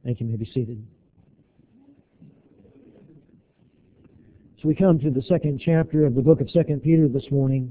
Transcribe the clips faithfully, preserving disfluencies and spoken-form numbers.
Thank you. You may be seated. So we come to the second chapter of the book of Second Peter this morning.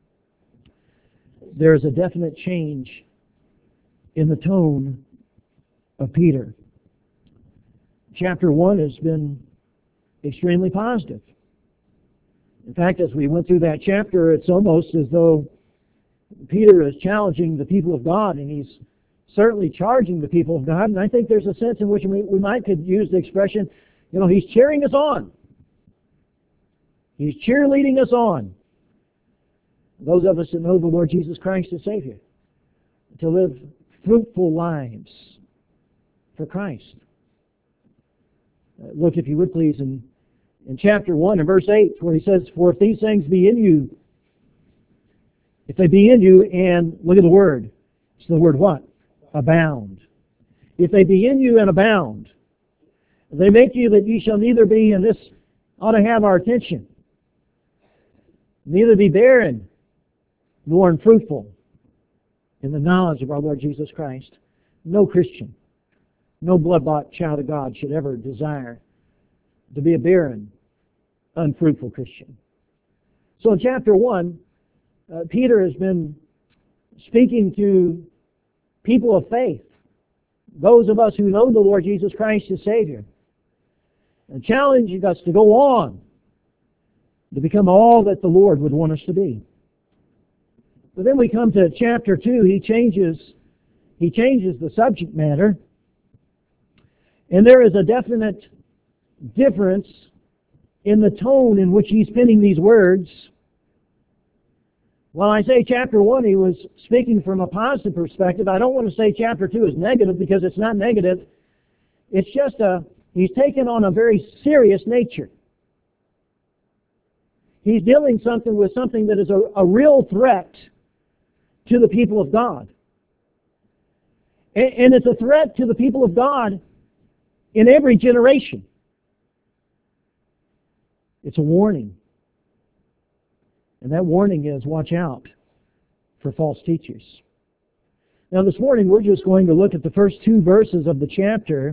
There is a definite change in the tone of Peter. Chapter one has been extremely positive. In fact, as we went through that chapter, it's almost as though Peter is challenging the people of God, and he's certainly charging the people of God. And I think there's a sense in which we, we might could use the expression, you know, he's cheering us on. He's cheerleading us on. Those of us that know the Lord Jesus Christ as Savior, to live fruitful lives for Christ. Uh, look, if you would please, in, in chapter one and verse eight, where he says, "For if these things be in you, if they be in you," and look at the word. It's the word what? Abound. "If they be in you and abound, they make you that ye shall neither be," and this ought to have our attention, "neither be barren, nor unfruitful in the knowledge of our Lord Jesus Christ." No Christian, no blood-bought child of God should ever desire to be a barren, unfruitful Christian. So in chapter one, uh, Peter has been speaking to people of faith, those of us who know the Lord Jesus Christ as Savior, and challenging us to go on to become all that the Lord would want us to be. But then we come to chapter two, he changes, he changes the subject matter, and there is a definite difference in the tone in which he's penning these words. While I say chapter one, he was speaking from a positive perspective, I don't want to say chapter two is negative, because it's not negative. It's just a, he's taken on a very serious nature. He's dealing something with something that is a, a real threat to the people of God. And, and it's a threat to the people of God in every generation. It's a warning. And that warning is, watch out for false teachers. Now this morning we're just going to look at the first two verses of the chapter.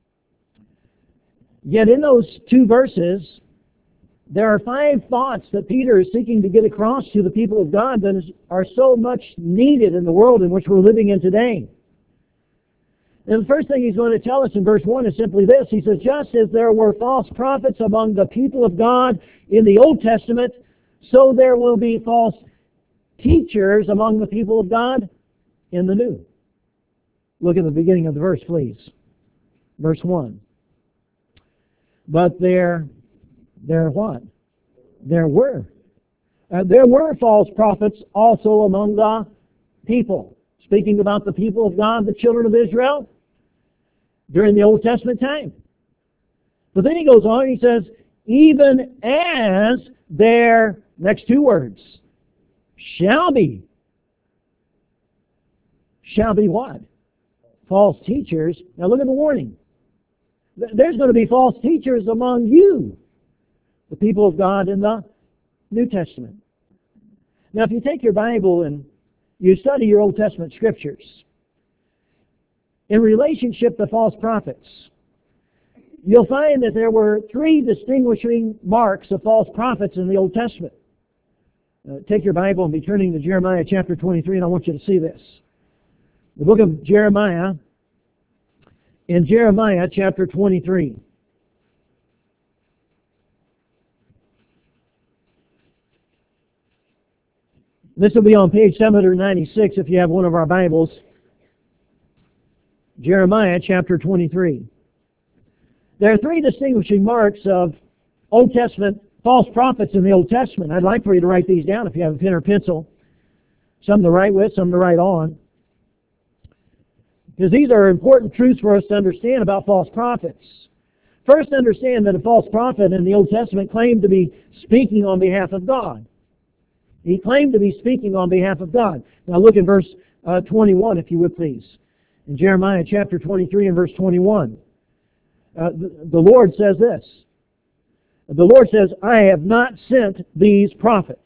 Yet in those two verses, there are five thoughts that Peter is seeking to get across to the people of God that is, are so much needed in the world in which we're living in today. And the first thing he's going to tell us in verse one is simply this. He says, "Just as there were false prophets among the people of God in the Old Testament, so there will be false teachers among the people of God in the New." Look at the beginning of the verse, please. Verse one. "But there, there what? There were. Uh, there were false prophets also among the people." Speaking about the people of God, the children of Israel, during the Old Testament time. But then he goes on and he says, "Even as there," next two words, "shall be." Shall be what? False teachers. Now look at the warning. There's going to be false teachers among you, the people of God in the New Testament. Now if you take your Bible and you study your Old Testament scriptures, in relationship to false prophets, you'll find that there were three distinguishing marks of false prophets in the Old Testament. Uh, take your Bible and be turning to Jeremiah chapter twenty-three, and I want you to see this. The book of Jeremiah, in Jeremiah chapter twenty-three. This will be on page seven ninety-six if you have one of our Bibles. Jeremiah chapter twenty-three. There are three distinguishing marks of Old Testament false prophets in the Old Testament. I'd like for you to write these down if you have a pen or pencil. Some to write with, some to write on. Because these are important truths for us to understand about false prophets. First, understand that a false prophet in the Old Testament claimed to be speaking on behalf of God. He claimed to be speaking on behalf of God. Now look in verse uh, twenty-one, if you would please. In Jeremiah chapter twenty-three and verse twenty-one. Uh, the, the Lord says this. The Lord says, "I have not sent these prophets."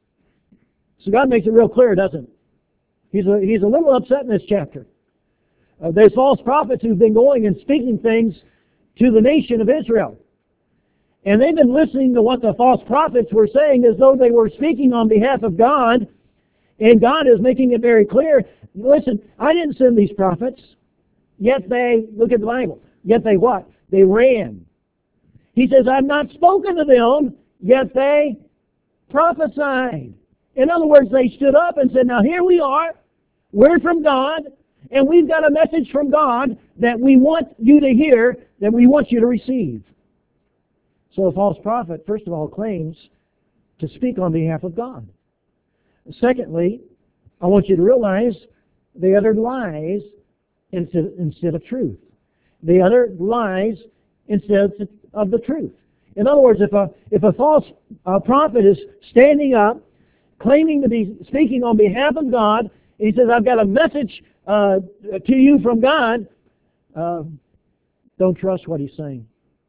So God makes it real clear, doesn't he? He's a, he's a little upset in this chapter. Uh, there's false prophets who've been going and speaking things to the nation of Israel. And they've been listening to what the false prophets were saying as though they were speaking on behalf of God. And God is making it very clear, listen, I didn't send these prophets. Yet they, look at the Bible, yet they what? They ran. He says, I've not spoken to them, yet they prophesied. In other words, they stood up and said, now here we are, we're from God, and we've got a message from God that we want you to hear, that we want you to receive. So a false prophet, first of all, claims to speak on behalf of God. Secondly, I want you to realize they uttered lies instead, instead of truth. They uttered lies instead of the truth. In other words, if a, if a false uh, prophet is standing up, claiming to be speaking on behalf of God, and he says, I've got a message uh, to you from God, uh, don't trust what he's saying.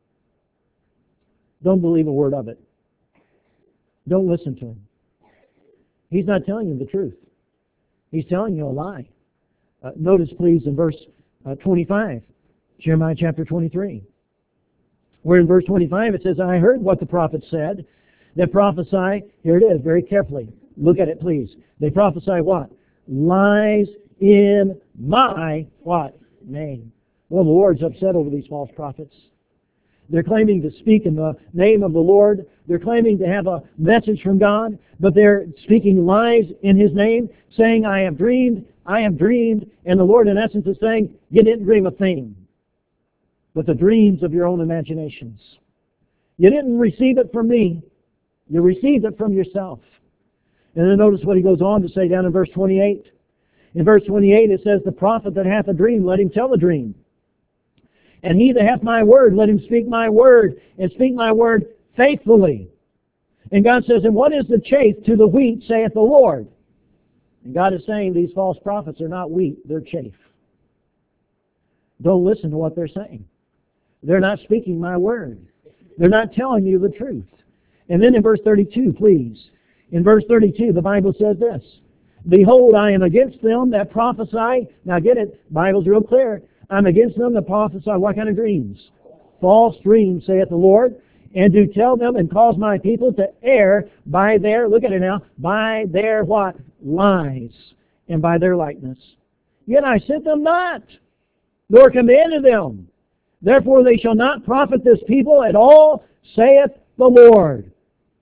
Don't believe a word of it. Don't listen to him. He's not telling you the truth. He's telling you a lie. Uh, notice, please, in verse uh, twenty-five, Jeremiah chapter twenty-three, where in verse twenty-five it says, I heard what the prophets said. They prophesy, here it is, very carefully. Look at it, please. They prophesy what? Lies in my what? Name. Well, the Lord's upset over these false prophets. They're claiming to speak in the name of the Lord. They're claiming to have a message from God, but they're speaking lies in His name, saying, I have dreamed, I have dreamed, and the Lord in essence is saying, you didn't dream a thing, but the dreams of your own imaginations. You didn't receive it from me, you received it from yourself. And then notice what he goes on to say down in verse twenty-eight. In verse twenty-eight it says, the prophet that hath a dream, let him tell the dream. And he that hath my word, let him speak my word, and speak my word faithfully. And God says, and what is the chaff to the wheat, saith the Lord? And God is saying these false prophets are not wheat, they're chaff. Don't listen to what they're saying. They're not speaking my word. They're not telling you the truth. And then in verse thirty-two, please. In verse thirty-two, the Bible says this, behold, I am against them that prophesy. Now get it, the Bible's real clear. I'm against them that prophesy what kind of dreams? False dreams, saith the Lord, and do tell them and cause my people to err by their, look at it now, by their what? Lies, and by their likeness. Yet I sent them not, nor commanded them. Therefore they shall not profit this people at all, saith the Lord.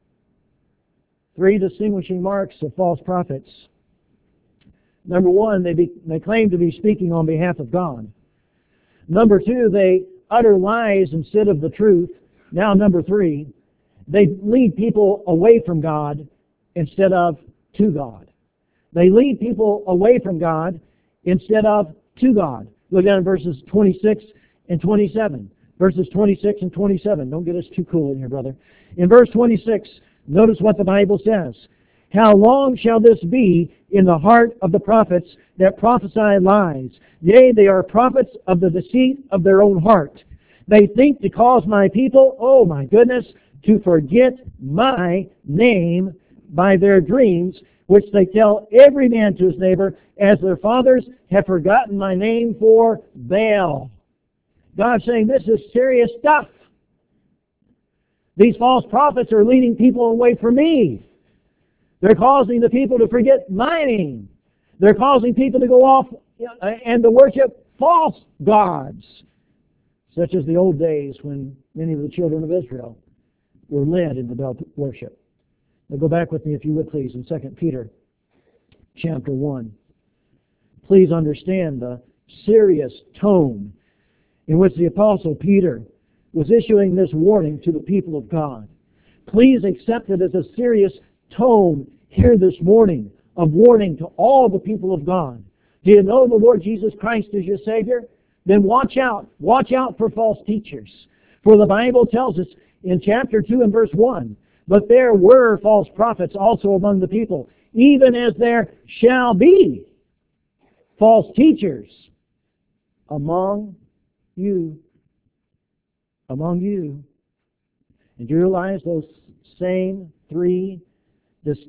Three distinguishing marks of false prophets. Number one, they, be, they claim to be speaking on behalf of God. Number two, they utter lies instead of the truth. Now, number three, they lead people away from God instead of to God. They lead people away from God instead of to God. Look down at verses twenty-six and twenty-seven. Verses twenty-six and twenty-seven. Don't get us too cool in here, brother. In verse twenty-six, notice what the Bible says. How long shall this be in the heart of the prophets that prophesy lies? Yea, they are prophets of the deceit of their own heart. They think to cause my people, oh my goodness, to forget my name by their dreams, which they tell every man to his neighbor, as their fathers have forgotten my name for Baal. God's saying this is serious stuff. These false prophets are leading people away from me. They're causing the people to forget my name. They're causing people to go off and to worship false gods, such as the old days when many of the children of Israel were led into Baal worship. Now go back with me, if you would please, in Second Peter chapter one. Please understand the serious tone in which the Apostle Peter was issuing this warning to the people of God. Please accept it as a serious tone here this morning of warning to all the people of God. Do you know the Lord Jesus Christ is your Savior? Then watch out. Watch out for false teachers. For the Bible tells us in chapter two and verse one, but there were false prophets also among the people, even as there shall be false teachers among you. Among you. And you realize those same three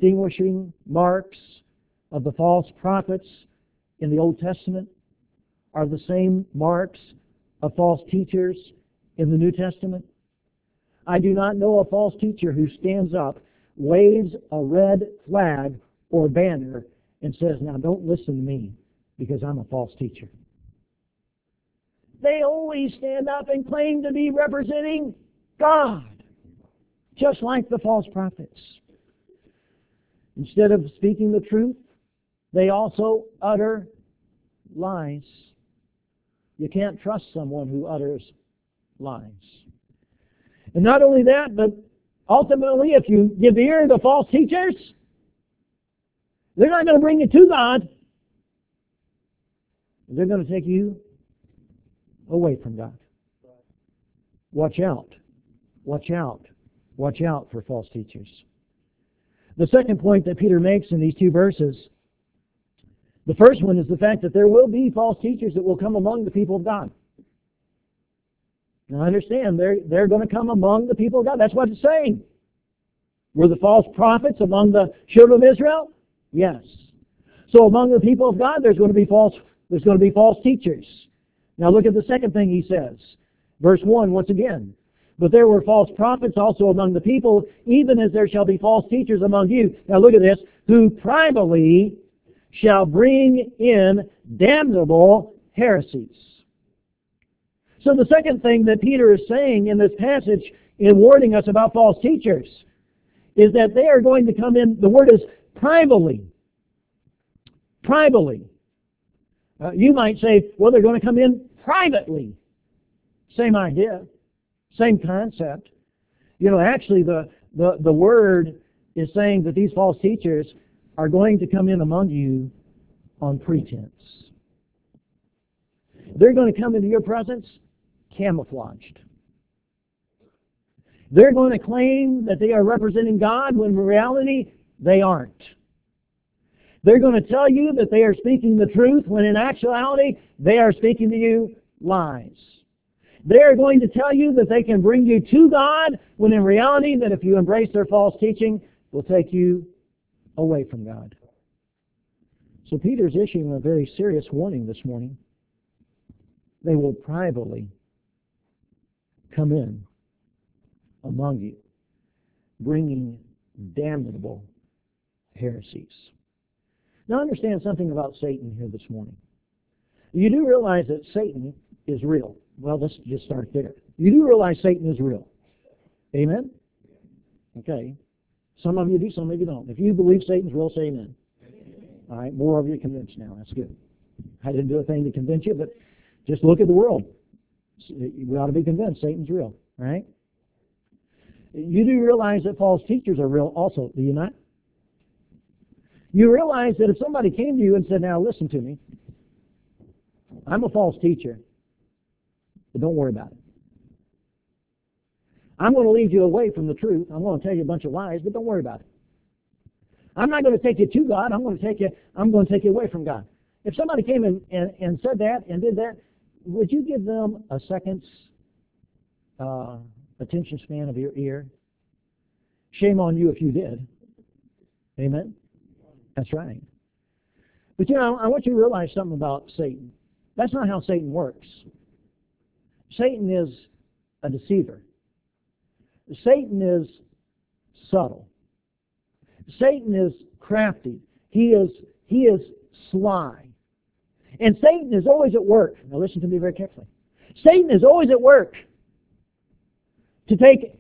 distinguishing marks of the false prophets in the Old Testament are the same marks of false teachers in the New Testament? I do not know a false teacher who stands up, waves a red flag or banner, and says, now don't listen to me because I'm a false teacher. They always stand up and claim to be representing God, just like the false prophets. Instead of speaking the truth, they also utter lies. You can't trust someone who utters lies. And not only that, but ultimately, if you give ear to false teachers, they're not going to bring you to God. They're going to take you away from God. Watch out. Watch out. Watch out for false teachers. The second point that Peter makes in these two verses, the first one is the fact that there will be false teachers that will come among the people of God. Now understand, they're, they're going to come among the people of God. That's what it's saying. Were the false prophets among the children of Israel? Yes. So among the people of God, there's going to be false, there's going to be false teachers. Now look at the second thing he says. Verse one, once again. But there were false prophets also among the people, even as there shall be false teachers among you. Now look at this. Who privately shall bring in damnable heresies. So the second thing that Peter is saying in this passage in warning us about false teachers is that they are going to come in, the word is privately. Privately. Uh, you might say, well, they're going to come in privately. Same idea. Same concept. You know, actually the, the, the word is saying that these false teachers are going to come in among you on pretense. They're going to come into your presence camouflaged. They're going to claim that they are representing God when in reality they aren't. They're going to tell you that they are speaking the truth when in actuality they are speaking to you lies. They are going to tell you that they can bring you to God when in reality that if you embrace their false teaching, will take you away from God. So Peter's issuing a very serious warning this morning. They will privately come in among you, bringing damnable heresies. Now understand something about Satan here this morning. You do realize that Satan is real. Well, let's just start there. You do realize Satan is real. Amen? Okay. Some of you do, some of you don't. If you believe Satan's real, say amen. All right, more of you are convinced now. That's good. I didn't do a thing to convince you, but just look at the world. We ought to be convinced Satan's real, right? You do realize that false teachers are real also, do you not? You realize that if somebody came to you and said, now listen to me, I'm a false teacher, but don't worry about it. I'm going to lead you away from the truth. I'm going to tell you a bunch of lies, but don't worry about it. I'm not going to take you to God. I'm going to take you, I'm going to take you away from God. If somebody came in and, and said that and did that, would you give them a second's uh, attention span of your ear? Shame on you if you did. Amen? That's right. But you know, I want you to realize something about Satan. That's not how Satan works. Satan is a deceiver. Satan is subtle. Satan is crafty. He is, he is sly. And Satan is always at work. Now listen to me very carefully. Satan is always at work to take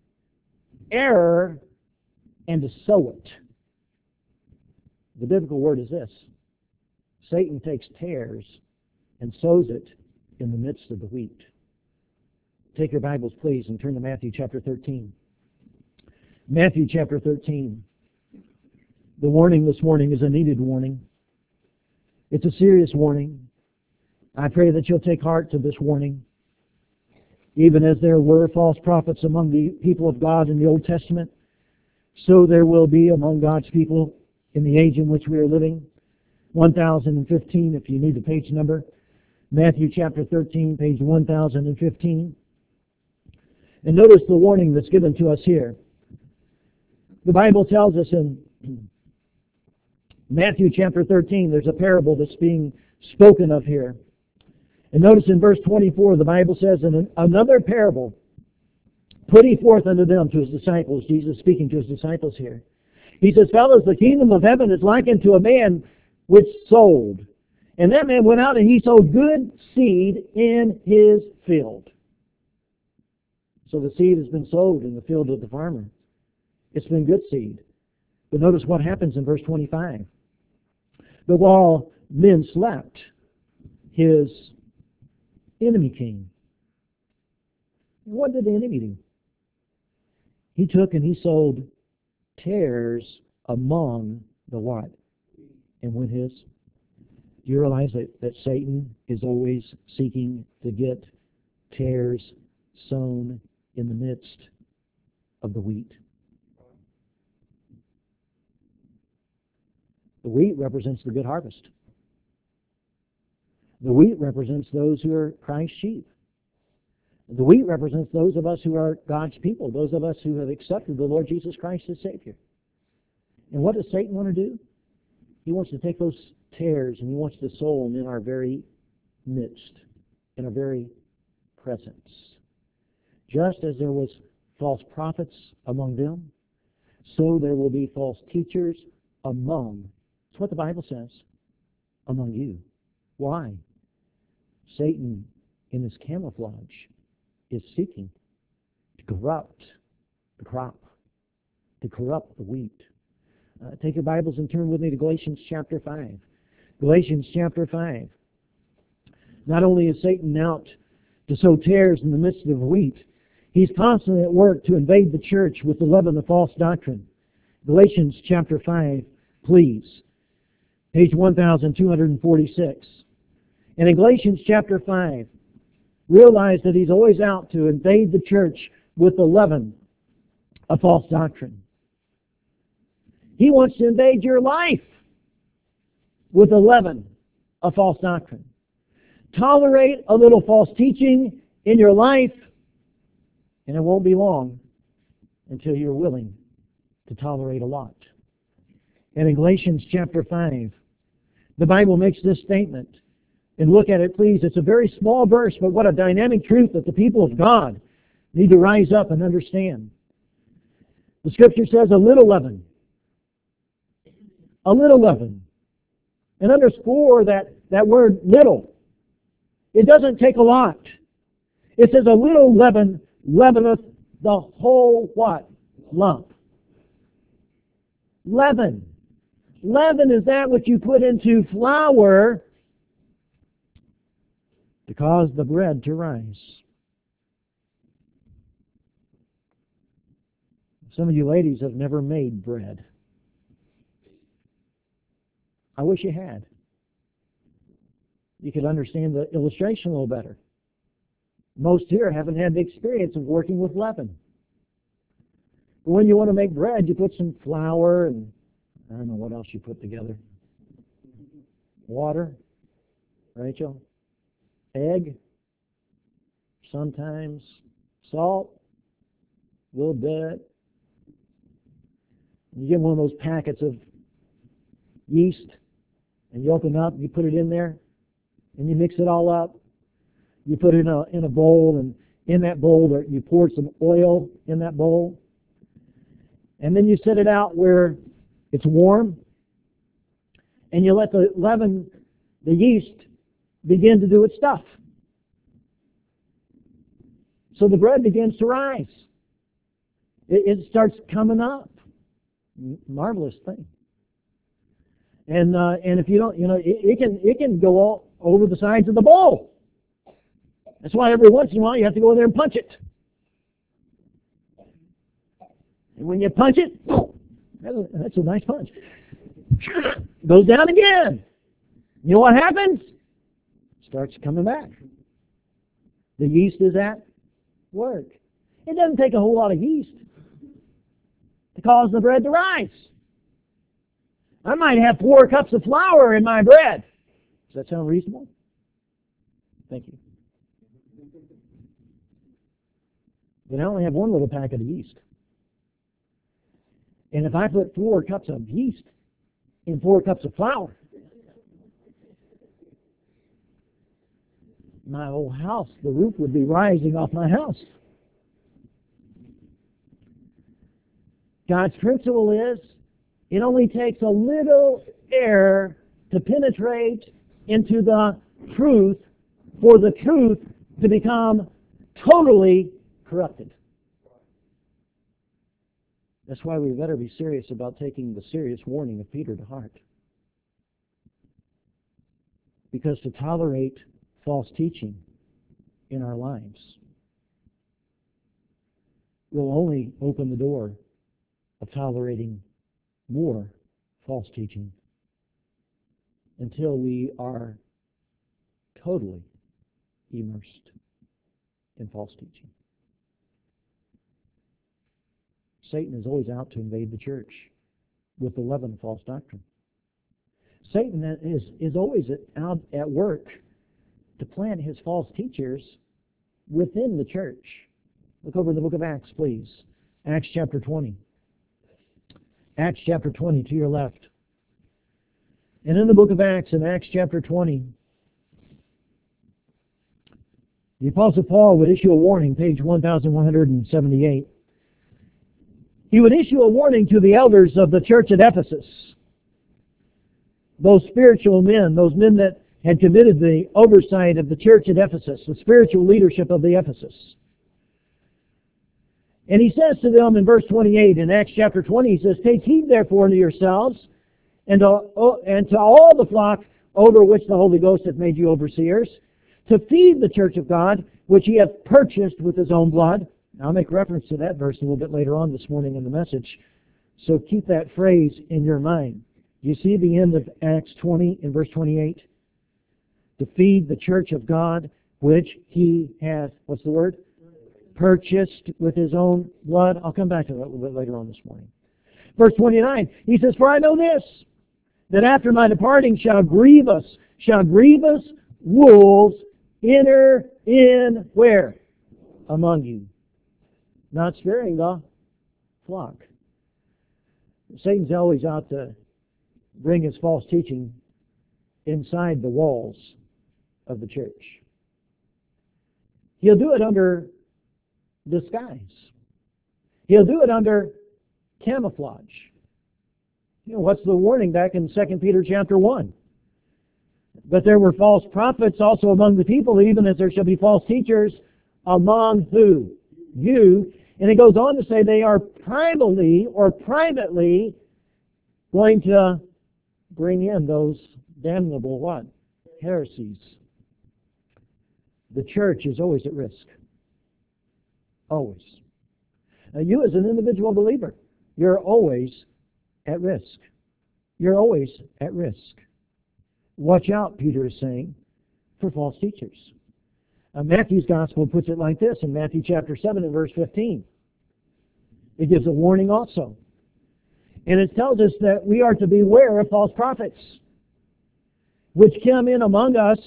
error and to sow it. The biblical word is this. Satan takes tares and sows it in the midst of the wheat. Take your Bibles, please, and turn to Matthew chapter thirteen. Matthew chapter thirteen. The warning this morning is a needed warning. It's a serious warning. I pray that you'll take heart to this warning. Even as there were false prophets among the people of God in the Old Testament, so there will be among God's people in the age in which we are living. one thousand fifteen, if you need the page number. Matthew chapter thirteen, page one thousand fifteen. And notice the warning that's given to us here. The Bible tells us in Matthew chapter thirteen, there's a parable that's being spoken of here. And notice in verse twenty-four, the Bible says, in another parable, put he forth unto them, to his disciples, Jesus speaking to his disciples here. He says, fellows, the kingdom of heaven is likened to a man which sowed. And that man went out and he sowed good seed in his field. So the seed has been sowed in the field of the farmer. It's been good seed. But notice what happens in verse twenty-five. But while men slept, his enemy came. What did the enemy do? He took and he sowed tares among the what? And when his, do you realize that, that Satan is always seeking to get tares sown in the midst of the wheat? The wheat represents the good harvest. The wheat represents those who are Christ's sheep. The wheat represents those of us who are God's people, those of us who have accepted the Lord Jesus Christ as Savior. And what does Satan want to do? He wants to take those tares and he wants to sow them in our very midst, in our very presence. Just as there was false prophets among them, so there will be false teachers among, that's what the Bible says, among you. Why? Satan, in his camouflage, is seeking to corrupt the crop, to corrupt the wheat. Uh, take your Bibles and turn with me to Galatians chapter five. Galatians chapter five. Not only is Satan out to sow tares in the midst of wheat, he's constantly at work to invade the church with the leaven of false doctrine. Galatians chapter five, please. Page one thousand two hundred forty-six. And in Galatians chapter five, realize that he's always out to invade the church with the leaven of false doctrine. He wants to invade your life with the leaven of false doctrine. Tolerate a little false teaching in your life, and it won't be long until you're willing to tolerate a lot. And in Galatians chapter five, the Bible makes this statement. And look at it, please. It's a very small verse, but what a dynamic truth that the people of God need to rise up and understand. The Scripture says, a little leaven. A little leaven. And underscore that, that word little. It doesn't take a lot. It says, a little leaven leaveneth the whole what? Lump. Leaven. Leaven is that which you put into flour to cause the bread to rise. Some of you ladies have never made bread. I wish you had. You could understand the illustration a little better. Most here haven't had the experience of working with leaven. But when you want to make bread, you put some flour and I don't know what else you put together. Water, Rachel, egg, sometimes salt, a little bit. You get one of those packets of yeast, and you open up, you put it in there, and you mix it all up. You put it in a, in a bowl, and in that bowl, you pour some oil in that bowl. And then you set it out where it's warm, and you let the leaven, the yeast, begin to do its stuff. So the bread begins to rise. It, it starts coming up. Marvelous thing. And uh, and if you don't, you know, it, it can it can go all over the sides of the bowl. That's why every once in a while you have to go in there and punch it. And when you punch it, that's a, that's a nice punch. It goes down again. You know what happens? It starts coming back. The yeast is at work. It doesn't take a whole lot of yeast to cause the bread to rise. I might have four cups of flour in my bread. Does that sound reasonable? Thank you. But I only have one little packet of yeast. And if I put four cups of yeast in four cups of flour, my whole house, the roof would be rising off my house. God's principle is, it only takes a little air to penetrate into the truth for the truth to become totally corrupted. That's why we better be serious about taking the serious warning of Peter to heart. Because to tolerate false teaching in our lives will only open the door of tolerating more false teaching until we are totally immersed in false teaching. Satan is always out to invade the church with the leaven of false doctrine. Satan is, is always out at work to plant his false teachers within the church. Look over in the book of Acts, please. Acts chapter twenty. Acts chapter twenty to your left. And in the book of Acts, in Acts chapter twenty, the Apostle Paul would issue a warning, page one thousand one hundred seventy-eight. He would issue a warning to the elders of the church at Ephesus. Those spiritual men, those men that had committed the oversight of the church at Ephesus, the spiritual leadership of the Ephesus. And he says to them in verse twenty-eight, in Acts chapter twenty, he says, "Take heed therefore unto yourselves, and to, and to all the flock over which the Holy Ghost hath made you overseers, to feed the church of God, which he hath purchased with his own blood." Now, I'll make reference to that verse a little bit later on this morning in the message. So keep that phrase in your mind. You see the end of Acts twenty in verse twenty-eight? To feed the church of God, which he hath, what's the word? Purchased with his own blood. I'll come back to that a little bit later on this morning. Verse twenty-nine, he says, "For I know this, that after my departing shall grievous, shall grievous wolves enter in," where? "Among you, not sparing the flock." Satan's always out to bring his false teaching inside the walls of the church. He'll do it under disguise. He'll do it under camouflage. You know, what's the warning back in Second Peter chapter one? "But there were false prophets also among the people, even as there shall be false teachers among" who? "You." And it goes on to say they are privately or privately going to bring in those damnable what? Heresies. The church is always at risk. Always. Now, you as an individual believer, you're always at risk. You're always at risk. Watch out, Peter is saying, for false teachers. Uh, Matthew's Gospel puts it like this in Matthew chapter seven and verse fifteen. It gives a warning also. And it tells us that we are to beware of false prophets, which come in among us,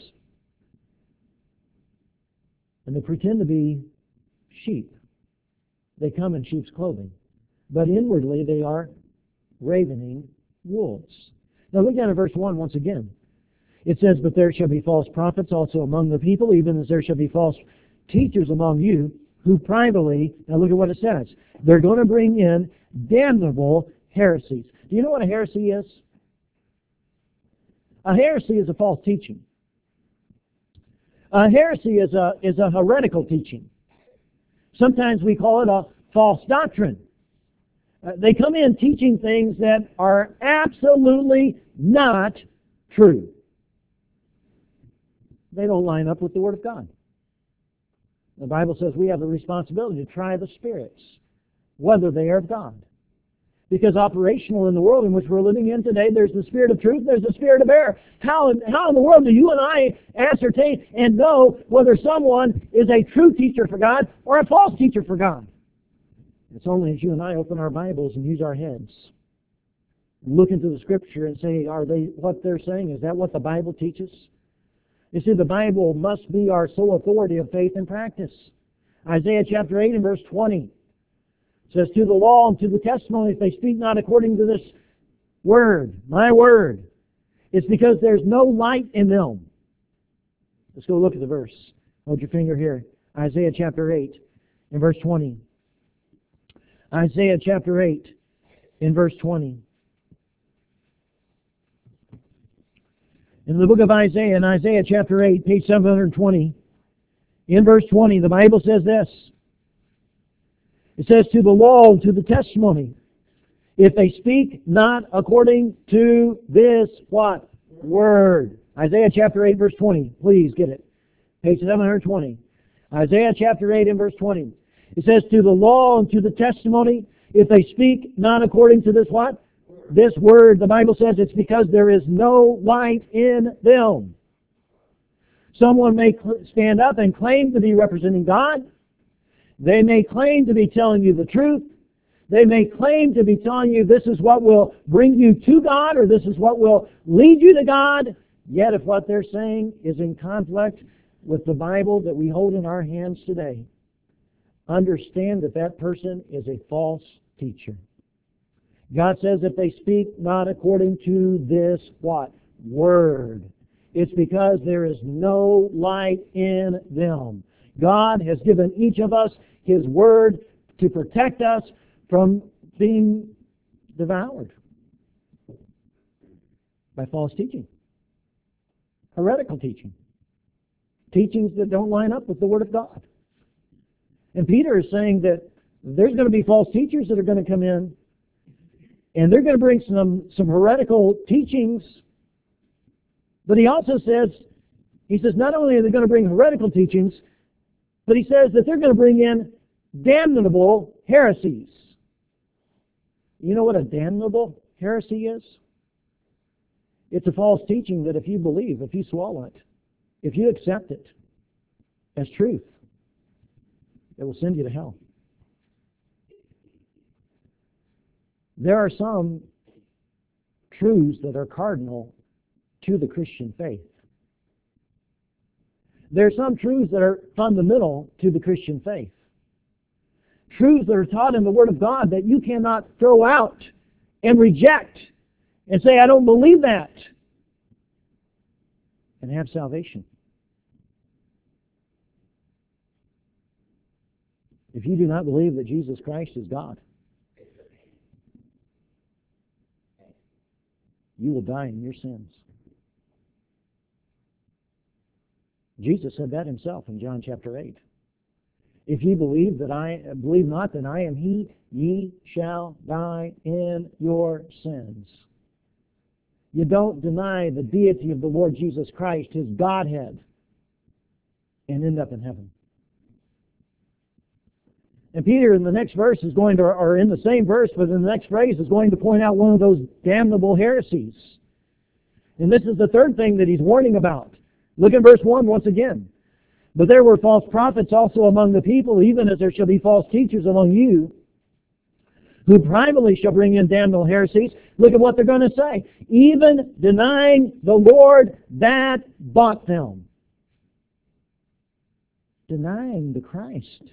and they pretend to be sheep. They come in sheep's clothing, but inwardly they are ravening wolves. Now look down at verse one once again. It says, "But there shall be false prophets also among the people, even as there shall be false teachers among you, who privately," now look at what it says, "they're going to bring in damnable heresies." Do you know what a heresy is? A heresy is a false teaching. A heresy is a, is a heretical teaching. Sometimes we call it a false doctrine. Uh, they come in teaching things that are absolutely not true. They don't line up with the Word of God. The Bible says we have the responsibility to try the spirits, whether they are of God. Because operational in the world in which we're living in today, there's the spirit of truth, there's the spirit of error. How, how in the world do you and I ascertain and know whether someone is a true teacher for God or a false teacher for God? It's only as you and I open our Bibles and use our heads, look into the Scripture and say, are they what they're saying? Is that what the Bible teaches? You see, the Bible must be our sole authority of faith and practice. Isaiah chapter eight and verse twenty says, "To the law and to the testimony, if they speak not according to this word," my word, it's because there's no light in them. Let's go look at the verse. Hold your finger here. Isaiah chapter eight in verse twenty. Isaiah chapter eight in verse twenty. In the book of Isaiah, in Isaiah chapter eight, page seven hundred twenty, in verse twenty, the Bible says this. It says, to the law, to the testimony, if they speak not according to this, what? Word. Isaiah chapter eight, verse twenty. Please get it. Page seven hundred twenty. Isaiah chapter eight and verse twenty. It says, to the law and to the testimony, if they speak not according to this what? This word, the Bible says it's because there is no light in them. Someone may stand up and claim to be representing God. They may claim to be telling you the truth. They may claim to be telling you this is what will bring you to God, or this is what will lead you to God. Yet if what they're saying is in conflict with the Bible that we hold in our hands today, understand that that person is a false teacher. God says if they speak not according to this what? Word. It's because there is no light in them. God has given each of us His Word to protect us from being devoured by false teaching, heretical teaching, teachings that don't line up with the Word of God. And Peter is saying that there's going to be false teachers that are going to come in, and they're going to bring some, some heretical teachings. But he also says, he says not only are they going to bring heretical teachings, but he says that they're going to bring in damnable heresies. You know what a damnable heresy is? It's a false teaching that if you believe, if you swallow it, if you accept it as truth, it will send you to hell. There are some truths that are cardinal to the Christian faith. There are some truths that are fundamental to the Christian faith. Truths that are taught in the Word of God that you cannot throw out and reject and say, I don't believe that, and have salvation. If you do not believe that Jesus Christ is God, you will die in your sins. Jesus said that himself in John chapter eight. If ye believe that I believe not that I am He, ye shall die in your sins. You don't deny the deity of the Lord Jesus Christ, His Godhead, and end up in heaven. And Peter in the next verse is going to, or in the same verse, but in the next phrase is going to point out one of those damnable heresies. And this is the third thing that he's warning about. Look at verse one once again. But there were false prophets also among the people, even as there shall be false teachers among you, who privately shall bring in damnable heresies. Look at what they're going to say. Even denying the Lord that bought them. Denying the Christ.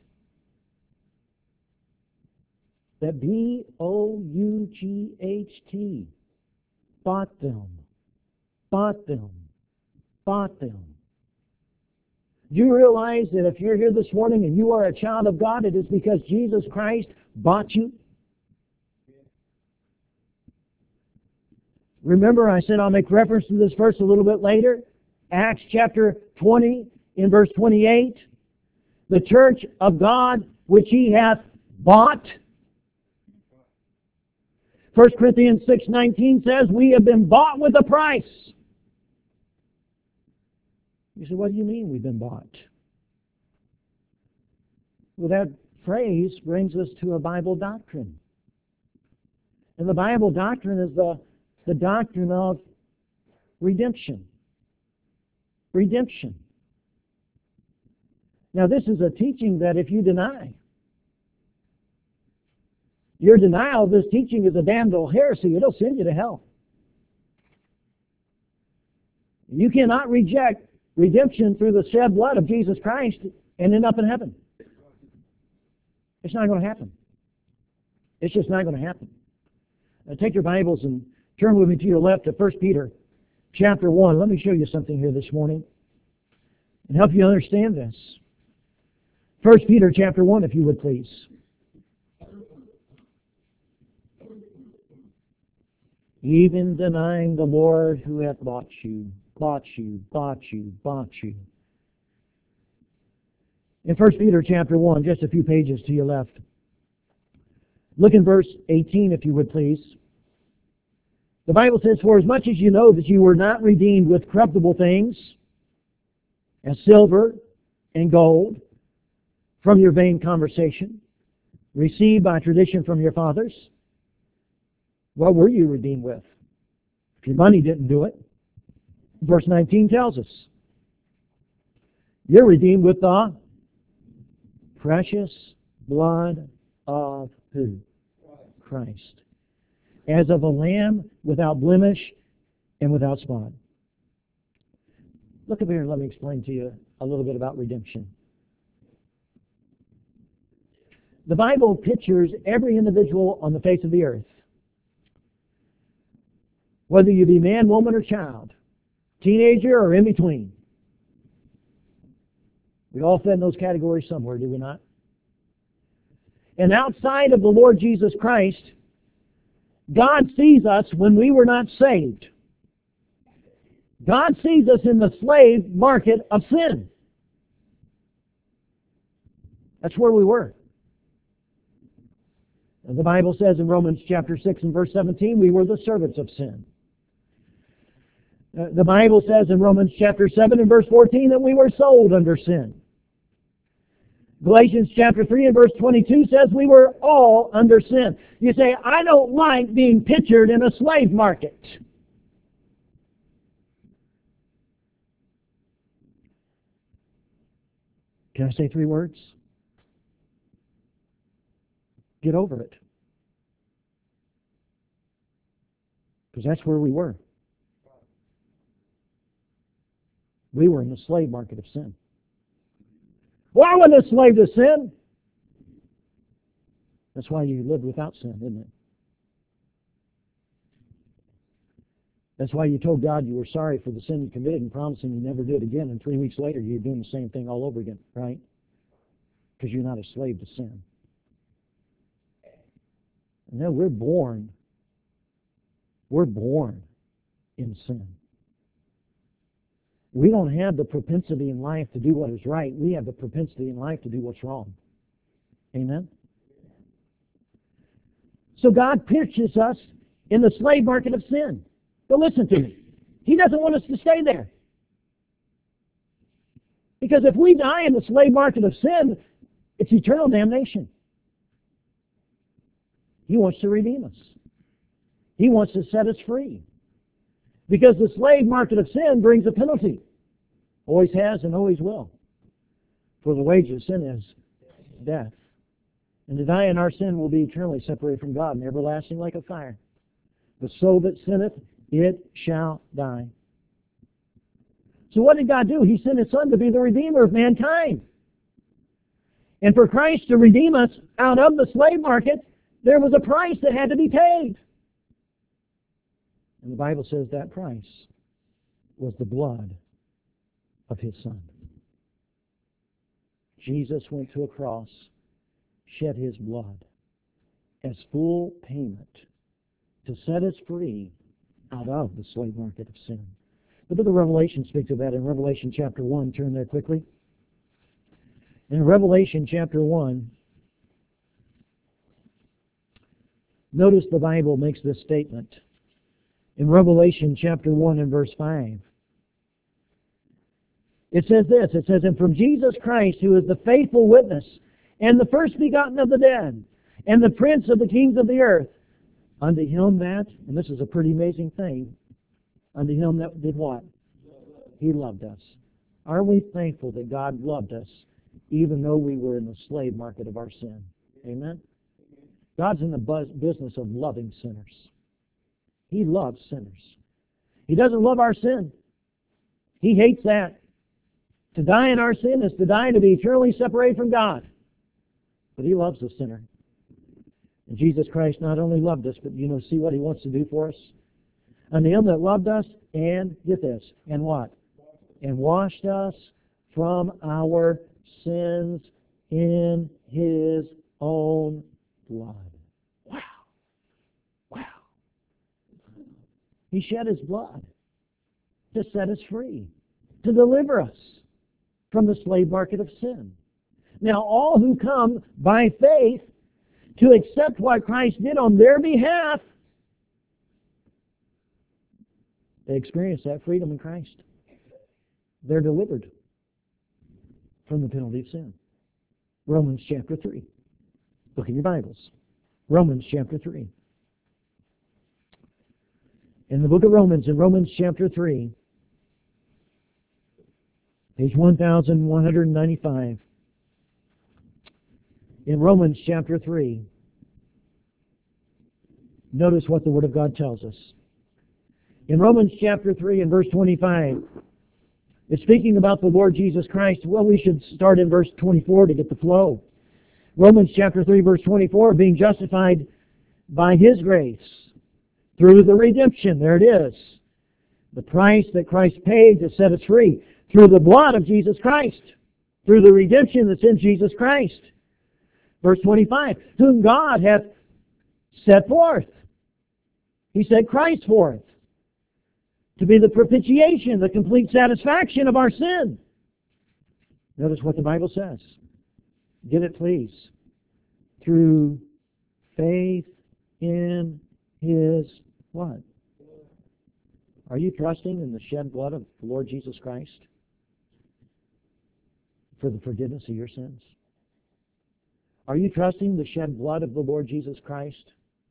That B O U G H T. Bought them. Bought them. Bought them. Do you realize that if you're here this morning and you are a child of God, it is because Jesus Christ bought you? Remember, I said I'll make reference to this verse a little bit later. Acts chapter twenty, in verse twenty-eight. The church of God, which He hath bought. First Corinthians six nineteen says, we have been bought with a price. You say, what do you mean we've been bought? Well, that phrase brings us to a Bible doctrine. And the Bible doctrine is the, the doctrine of redemption. Redemption. Now, this is a teaching that if you deny, your denial of this teaching is a damnable heresy. It'll send you to hell. You cannot reject redemption through the shed blood of Jesus Christ and end up in heaven. It's not going to happen. It's just not going to happen. Now take your Bibles and turn with me to your left to First Peter chapter one. Let me show you something here this morning. and help you understand this. First Peter chapter one, if you would please. Even denying the Lord who hath bought you, bought you, bought you, bought you. In First Peter chapter one, just a few pages to your left. Look in verse eighteen, if you would please. The Bible says, for as much as you know that you were not redeemed with corruptible things, as silver and gold, from your vain conversation, received by tradition from your fathers, what were you redeemed with? If your money didn't do it, verse nineteen tells us, you're redeemed with the precious blood of who? Christ. As of a lamb without blemish and without spot. Look up here and let me explain to you a little bit about redemption. The Bible pictures every individual on the face of the earth. Whether you be man, woman, or child, teenager, or in between. We all fit in those categories somewhere, do we not? And outside of the Lord Jesus Christ, God sees us when we were not saved. God sees us in the slave market of sin. That's where we were. And the Bible says in Romans chapter six and verse seventeen, we were the servants of sin. Uh, the Bible says in Romans chapter seven and verse fourteen that we were sold under sin. Galatians chapter three and verse twenty-two says we were all under sin. You say, I don't like being pictured in a slave market. Can I say three words? Get over it. Because that's where we were. We were in the slave market of sin. Well, I wasn't a slave to sin. That's why you lived without sin, isn't it? That's why you told God you were sorry for the sin you committed and promised Him you never do it again. And three weeks later, you're doing the same thing all over again, right? Because you're not a slave to sin. No, we're born. We're born in sin. We don't have the propensity in life to do what is right. We have the propensity in life to do what's wrong. Amen? So God pitches us in the slave market of sin. But listen to me. He doesn't want us to stay there. Because if we die in the slave market of sin, it's eternal damnation. He wants to redeem us. He wants to set us free. Because the slave market of sin brings a penalty. Always has and always will. For the wages of sin is death. And to die in our sin will be eternally separated from God and everlasting like a fire. The soul that sinneth, it shall die. So what did God do? He sent His Son to be the Redeemer of mankind. And for Christ to redeem us out of the slave market, there was a price that had to be paid. And the Bible says that price was the blood of His Son. Jesus went to a cross, shed His blood as full payment to set us free out of the slave market of sin. The book of Revelation speaks of that in Revelation chapter one. Turn there quickly. In Revelation chapter one, notice the Bible makes this statement. In Revelation chapter one and verse five, it says this, it says, and from Jesus Christ, who is the faithful witness, and the first begotten of the dead, and the prince of the kings of the earth, unto Him that, and this is a pretty amazing thing, unto Him that did what? He loved us. Are we thankful that God loved us, even though we were in the slave market of our sin? Amen? God's in the buzz, business of loving sinners. He loves sinners. He doesn't love our sin. He hates that. To die in our sin is to die to be eternally separated from God. But He loves the sinner. And Jesus Christ not only loved us, but you know, see what He wants to do for us? Unto Him that loved us, and, get this, and what? And washed us from our sins in His own blood. Wow. Wow. He shed His blood to set us free, to deliver us from the slave market of sin. Now, all who come by faith to accept what Christ did on their behalf, they experience that freedom in Christ. They're delivered from the penalty of sin. Romans chapter three. Look in your Bibles. Romans chapter three. In the book of Romans, in Romans chapter three, page one thousand one hundred ninety-five. In Romans chapter three, notice what the Word of God tells us. In Romans chapter three and verse twenty-five, it's speaking about the Lord Jesus Christ. Well, we should start in verse twenty-four to get the flow. Romans chapter three, verse twenty-four, being justified by His grace through the redemption. There it is. The price that Christ paid to set us free through the blood of Jesus Christ, through the redemption that's in Jesus Christ. Verse twenty-five, whom God hath set forth. He set Christ forth to be the propitiation, the complete satisfaction of our sin. Notice what the Bible says. Get it, please. Through faith in His what? Are you trusting in the shed blood of the Lord Jesus Christ for the forgiveness of your sins? Are you trusting the shed blood of the Lord Jesus Christ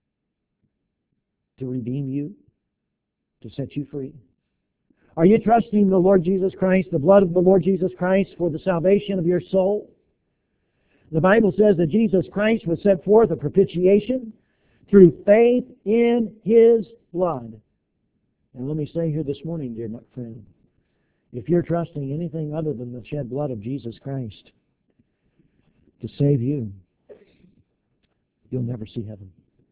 to redeem you, to set you free? Are you trusting the Lord Jesus Christ, the blood of the Lord Jesus Christ, for the salvation of your soul? The Bible says that Jesus Christ was set forth a propitiation through faith in His blood. And let me say here this morning, dear friend, if you're trusting anything other than the shed blood of Jesus Christ to save you, you'll never see heaven.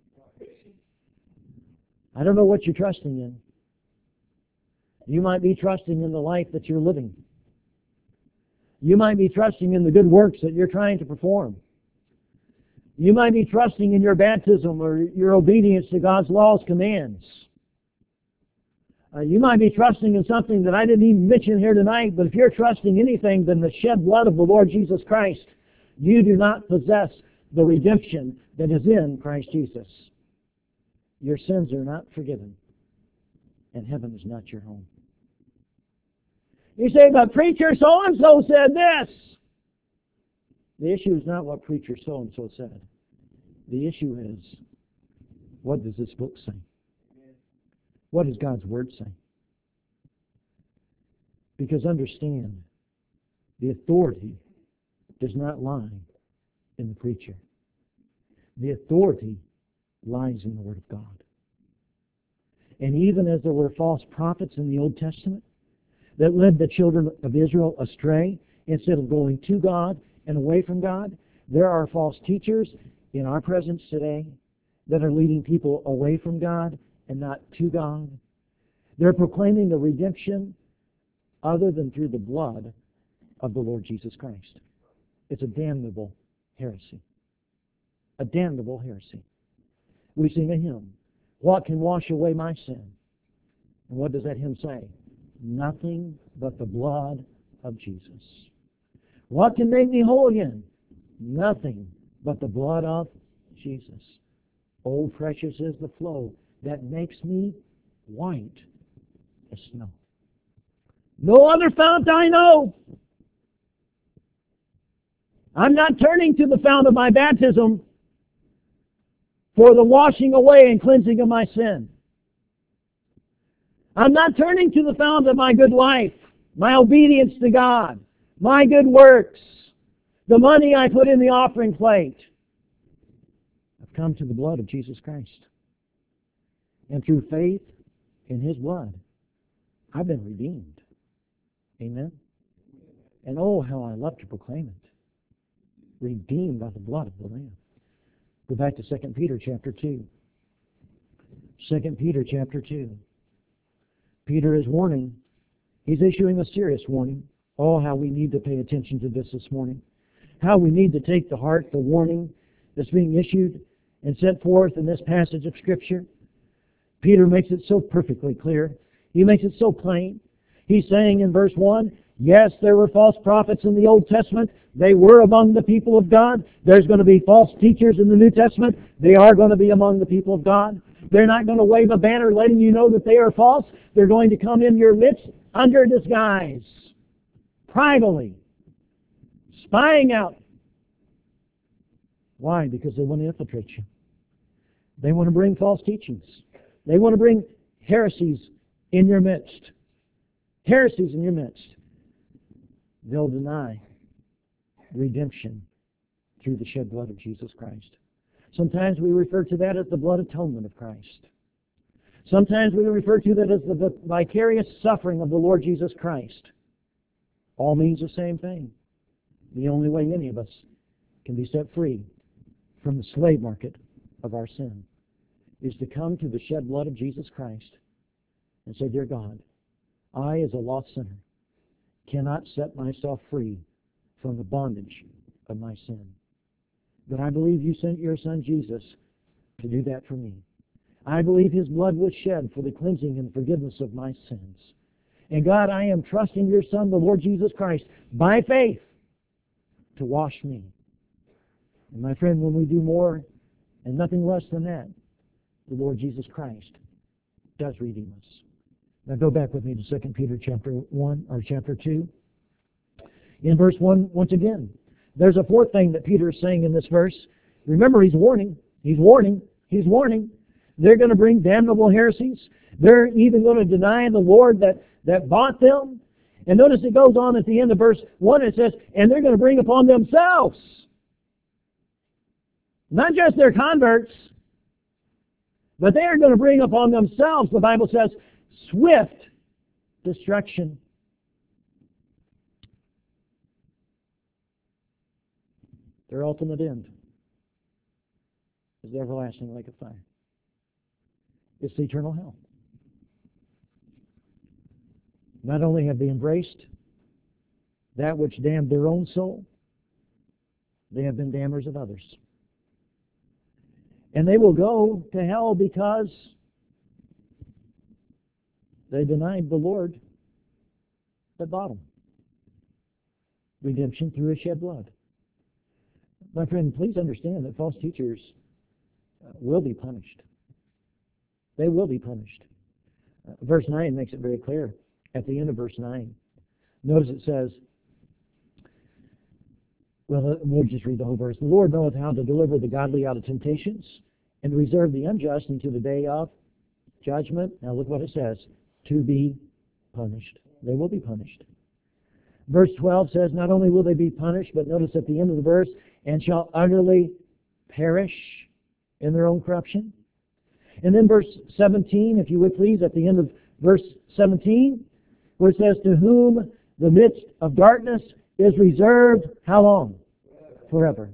I don't know what you're trusting in. You might be trusting in the life that you're living. You might be trusting in the good works that you're trying to perform. You might be trusting in your baptism or your obedience to God's laws, commands. Uh, you might be trusting in something that I didn't even mention here tonight, but if you're trusting anything than the shed blood of the Lord Jesus Christ, you do not possess the redemption that is in Christ Jesus. Your sins are not forgiven, and heaven is not your home. You say, but preacher so-and-so said this. The issue is not what preacher so-and-so said. The issue is, what does this book say? What does God's Word say? Because understand, the authority does not lie in the preacher. The authority lies in the Word of God. And even as there were false prophets in the Old Testament that led the children of Israel astray, instead of going to God and away from God, there are false teachers in our presence today that are leading people away from God and not to God. They're proclaiming the redemption other than through the blood of the Lord Jesus Christ. It's a damnable heresy. A damnable heresy. We sing a hymn, what can wash away my sin? And what does that hymn say? Nothing but the blood of Jesus. What can make me whole again? Nothing but the blood of Jesus. Oh, precious is the flow that makes me white as snow. No other fount I know. I'm not turning to the fount of my baptism for the washing away and cleansing of my sin. I'm not turning to the fount of my good life, my obedience to God, my good works, the money I put in the offering plate. I've come to the blood of Jesus Christ. And through faith in His blood, I've been redeemed. Amen? And oh, how I love to proclaim it. Redeemed by the blood of the Lamb. Go back to Second Peter chapter two. Second Peter chapter two. Peter is warning. He's issuing a serious warning Oh, how we need to pay attention to this this morning. How we need to take to heart the warning that's being issued and set forth in this passage of Scripture. Peter makes it so perfectly clear. He makes it so plain. He's saying in verse one, yes, there were false prophets in the Old Testament. They were among the people of God. There's going to be false teachers in the New Testament. They are going to be among the people of God. They're not going to wave a banner letting you know that they are false. They're going to come in your midst under disguise, privately, spying out. Why? Because they want to infiltrate you. They want to bring false teachings. They want to bring heresies in your midst. Heresies in your midst. They'll deny redemption through the shed blood of Jesus Christ. Sometimes we refer to that as the blood atonement of Christ. Sometimes we refer to that as the vicarious suffering of the Lord Jesus Christ. All means the same thing. The only way any of us can be set free from the slave market of our sin is to come to the shed blood of Jesus Christ and say, Dear God, I, as a lost sinner, cannot set myself free from the bondage of my sin. But I believe you sent your Son Jesus to do that for me. I believe His blood was shed for the cleansing and forgiveness of my sins. And God, I am trusting your Son, the Lord Jesus Christ, by faith to wash me. And my friend, when we do more and nothing less than that, the Lord Jesus Christ does redeem us. Now go back with me to Second Peter chapter one or chapter two. In verse one, once again, there's a fourth thing that Peter is saying in this verse. Remember, he's warning. He's warning. He's warning. They're going to bring damnable heresies. They're even going to deny the Lord that, that bought them. And notice it goes on at the end of verse one. It says, and they're going to bring upon themselves, not just their converts, but they are going to bring upon themselves, the Bible says, swift destruction. Their ultimate end is the everlasting lake of fire. It's the eternal hell. Not only have they embraced that which damned their own soul, they have been damners of others. And they will go to hell because they denied the Lord that bought them. Redemption through His shed blood. My friend, please understand that false teachers will be punished. They will be punished. Uh, verse nine makes it very clear. At the end of verse nine, notice it says, well, we'll just read the whole verse. The Lord knoweth how to deliver the godly out of temptations and to reserve the unjust unto the day of judgment. Now look what it says. To be punished. They will be punished. Verse twelve says, not only will they be punished, but notice at the end of the verse, and shall utterly perish in their own corruption. And then verse seventeen, if you would please, at the end of verse seventeen, where it says, to whom the midst of darkness is reserved, how long? Forever.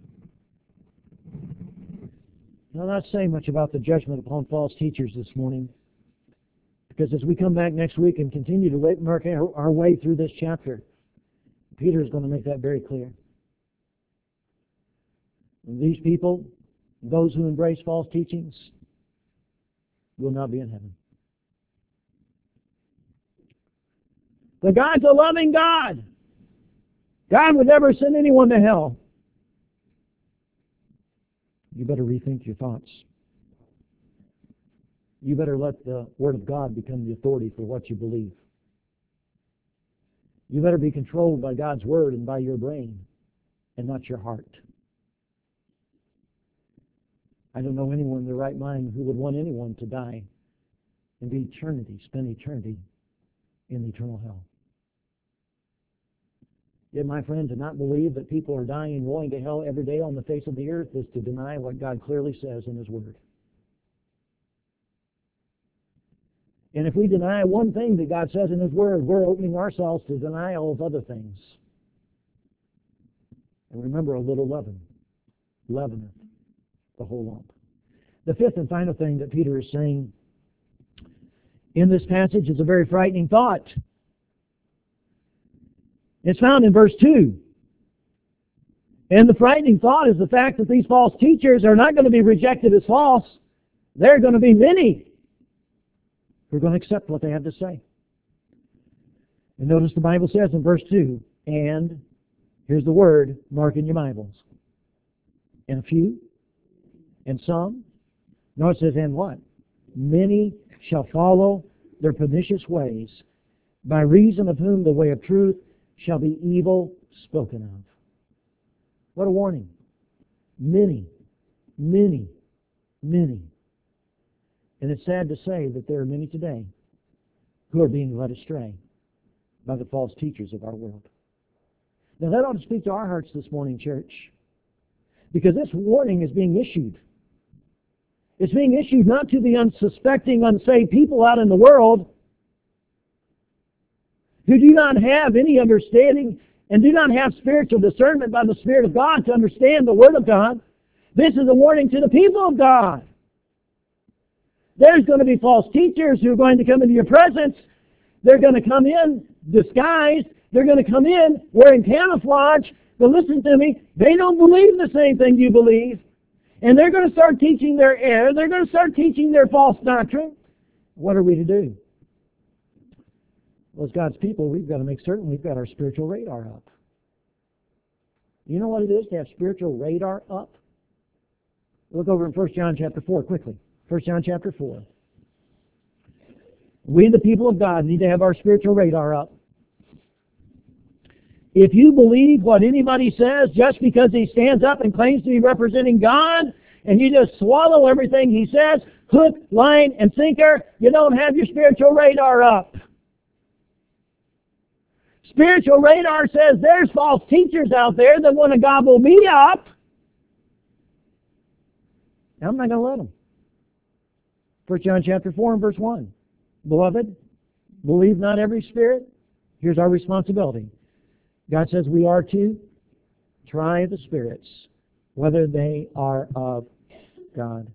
I'll not say much about the judgment upon false teachers this morning, because as we come back next week and continue to work our way through this chapter, Peter is going to make that very clear. And these people, those who embrace false teachings, will not be in heaven. But God's a loving God. God would never send anyone to hell. You better rethink your thoughts. You better let the Word of God become the authority for what you believe. You better be controlled by God's Word and by your brain and not your heart. I don't know anyone in their right mind who would want anyone to die and be eternity, spend eternity in the eternal hell. Yet, my friend, to not believe that people are dying and going to hell every day on the face of the earth is to deny what God clearly says in His Word. And if we deny one thing that God says in His Word, we're opening ourselves to deny all of other things. And remember, a little leaven leaveneth the whole lump. The fifth and final thing that Peter is saying in this passage is a very frightening thought. It's found in verse two. And the frightening thought is the fact that these false teachers are not going to be rejected as false. There are going to be many who are going to accept what they have to say. And notice the Bible says in verse two, and here's the word, mark in your Bibles. And a few, and some. No, it says, and what? Many shall follow their pernicious ways, by reason of whom the way of truth shall be evil spoken of. What a warning. Many, many, many. And it's sad to say that there are many today who are being led astray by the false teachers of our world. Now that ought to speak to our hearts this morning, church, because this warning is being issued. It's being issued not to the unsuspecting, unsaved people out in the world who do not have any understanding and do not have spiritual discernment by the Spirit of God to understand the Word of God. This is a warning to the people of God. There's going to be false teachers who are going to come into your presence. They're going to come in disguised. They're going to come in wearing camouflage. But listen to me, they don't believe the same thing you believe. And they're going to start teaching their error. They're going to start teaching their false doctrine. What are we to do? Well, as God's people, we've got to make certain we've got our spiritual radar up. You know what it is to have spiritual radar up? Look over in First John chapter four quickly. First John chapter four. We, the people of God, need to have our spiritual radar up. If you believe what anybody says just because he stands up and claims to be representing God, and you just swallow everything he says, hook, line, and sinker, you don't have your spiritual radar up. Spiritual radar says there's false teachers out there that want to gobble me up. Now, I'm not going to let them. First John chapter four and verse one. Beloved, believe not every spirit. Here's our responsibility. God says we are to try the spirits, whether they are of God.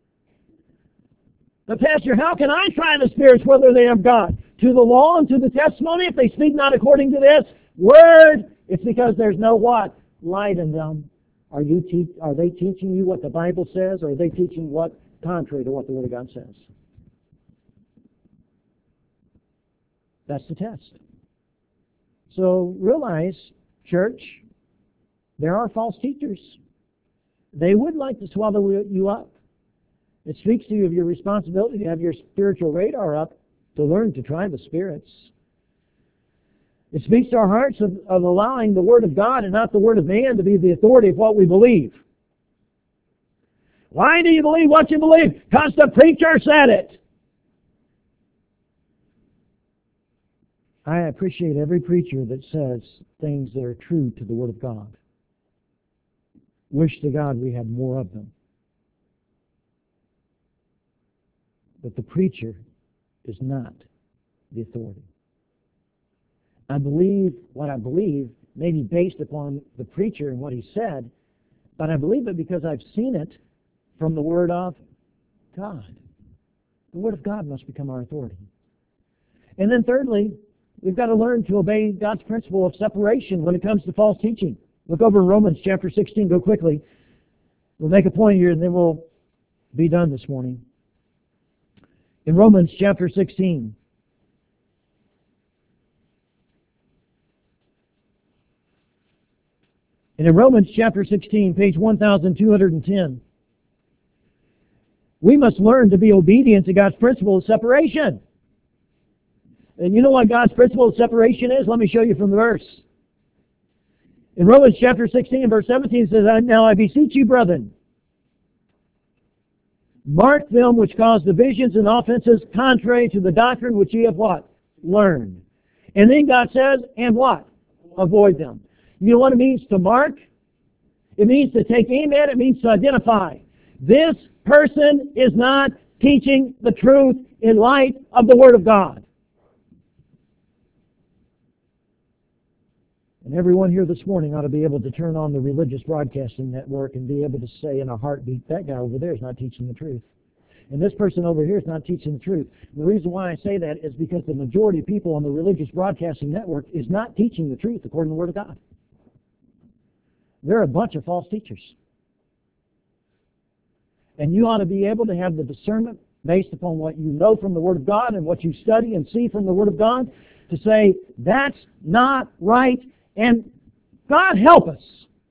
But Pastor, how can I try the spirits whether they are of God? To the law and to the testimony, if they speak not according to this word, it's because there's no what? Light in them. Are you te- are they teaching you what the Bible says, or are they teaching what contrary to what the Word of God says? That's the test. So realize, church, there are false teachers. They would like to swallow you up. It speaks to you of your responsibility to have your spiritual radar up, to learn to try the spirits. It speaks to our hearts of, of allowing the Word of God and not the Word of man to be the authority of what we believe. Why do you believe what you believe? Because the preacher said it. I appreciate every preacher that says things that are true to the Word of God. Wish to God we had more of them. But the preacher is not the authority. I believe what I believe may be based upon the preacher and what he said, but I believe it because I've seen it from the Word of God. The Word of God must become our authority. And then thirdly, we've got to learn to obey God's principle of separation when it comes to false teaching. Look over in Romans chapter sixteen. Go quickly. We'll make a point here and then we'll be done this morning. In Romans chapter sixteen. And in Romans chapter sixteen, page one thousand two hundred ten, we must learn to be obedient to God's principle of separation. And you know what God's principle of separation is? Let me show you from the verse. In Romans chapter sixteen, verse seventeen, it says, Now I beseech you, brethren, mark them which cause divisions and offenses contrary to the doctrine which ye have what? Learned. And then God says, and what? Avoid them. You know what it means to mark? It means to take aim at. It means to identify. This person is not teaching the truth in light of the Word of God. And everyone here this morning ought to be able to turn on the religious broadcasting network and be able to say in a heartbeat, that guy over there is not teaching the truth. and this person over here is not teaching the truth. The reason why I say that is because the majority of people on the religious broadcasting network is not teaching the truth according to the Word of God. They're a bunch of false teachers. And you ought to be able to have the discernment based upon what you know from the Word of God and what you study and see from the Word of God to say, that's not right, and God help us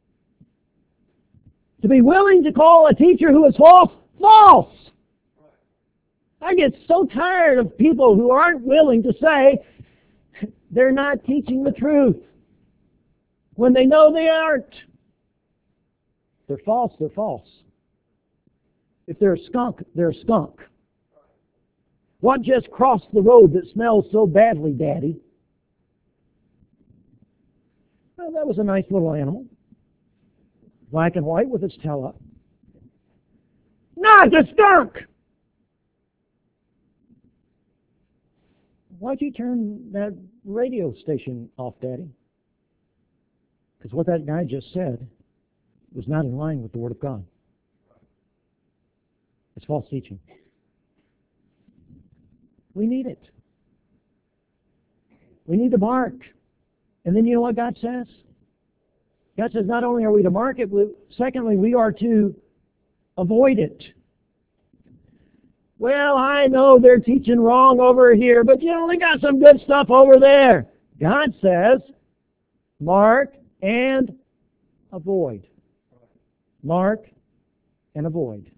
to be willing to call a teacher who is false, false. I get so tired of people who aren't willing to say they're not teaching the truth when they know they aren't. They're false, they're false. If they're a skunk, they're a skunk. What just crossed the road that smells so badly, Daddy? Well, that was a nice little animal. Black and white with its tail up. Not the skunk! Why'd you turn that radio station off, Daddy? Because what that guy just said was not in line with the Word of God. It's false teaching. We need it. We need to mark. And then you know what God says? God says not only are we to mark it, but secondly, we are to avoid it. Well, I know they're teaching wrong over here, but you know, they got some good stuff over there. God says, mark and avoid. Mark and avoid.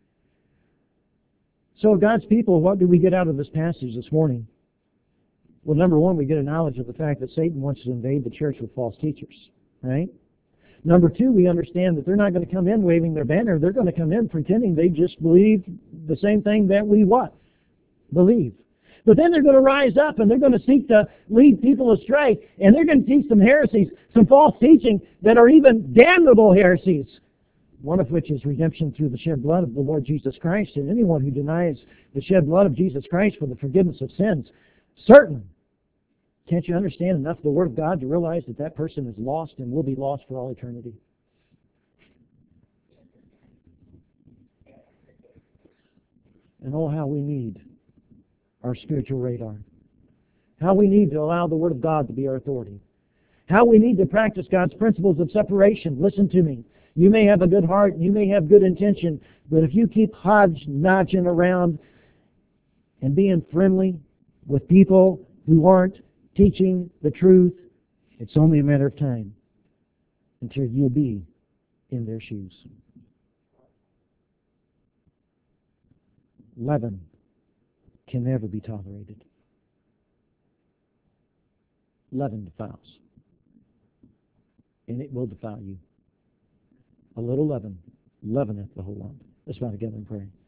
So, God's people, what do we get out of this passage this morning? Well, number one, we get a knowledge of the fact that Satan wants to invade the church with false teachers, right? Number two, we understand that they're not going to come in waving their banner. They're going to come in pretending they just believe the same thing that we what? Believe. But then they're going to rise up and they're going to seek to lead people astray. And they're going to teach some heresies, some false teaching that are even damnable heresies. One of which is redemption through the shed blood of the Lord Jesus Christ. And anyone who denies the shed blood of Jesus Christ for the forgiveness of sins, certain. Can't you understand enough of the Word of God to realize that that person is lost and will be lost for all eternity? And oh, how we need our spiritual radar. How we need to allow the Word of God to be our authority. How we need to practice God's principles of separation. Listen to me. You may have a good heart, and you may have good intention, but if you keep hodge-nodging around and being friendly with people who aren't teaching the truth, it's only a matter of time until you'll be in their shoes. Leaven can never be tolerated. Leaven defiles, and it will defile you. A little leaven leaveneth the whole lump. Let's bow together and pray.